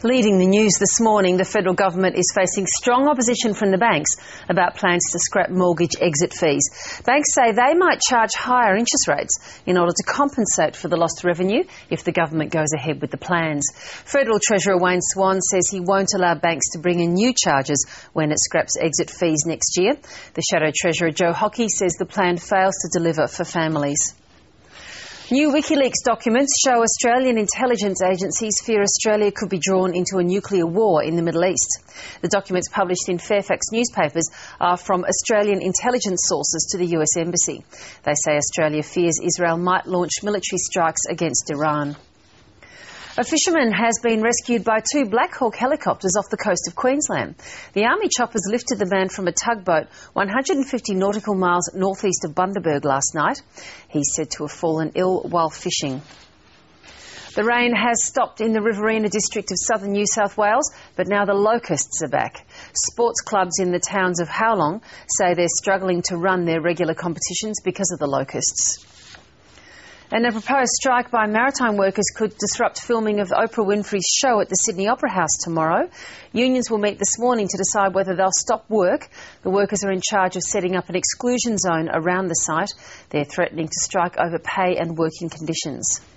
Leading the news this morning, the federal government is facing strong opposition from the banks about plans to scrap mortgage exit fees. Banks say they might charge higher interest rates in order to compensate for the lost revenue if the government goes ahead with the plans. Federal Treasurer Wayne Swan says he won't allow banks to bring in new charges when it scraps exit fees next year. The Shadow Treasurer Joe Hockey says the plan fails to deliver for families. New WikiLeaks documents show Australian intelligence agencies fear Australia could be drawn into a nuclear war in the Middle East. The documents published in Fairfax newspapers are from Australian intelligence sources to the US Embassy. They say Australia fears Israel might launch military strikes against Iran. A fisherman has been rescued by 2 Black Hawk helicopters off the coast of Queensland. The Army choppers lifted the man from a tugboat 150 nautical miles northeast of Bundaberg last night. He's said to have fallen ill while fishing. The rain has stopped in the Riverina district of southern New South Wales, but now the locusts are back. Sports clubs in the towns of Howlong say they're struggling to run their regular competitions because of the locusts. And a proposed strike by maritime workers could disrupt filming of Oprah Winfrey's show at the Sydney Opera House tomorrow. Unions will meet this morning to decide whether they'll stop work. The workers are in charge of setting up an exclusion zone around the site. They're threatening to strike over pay and working conditions.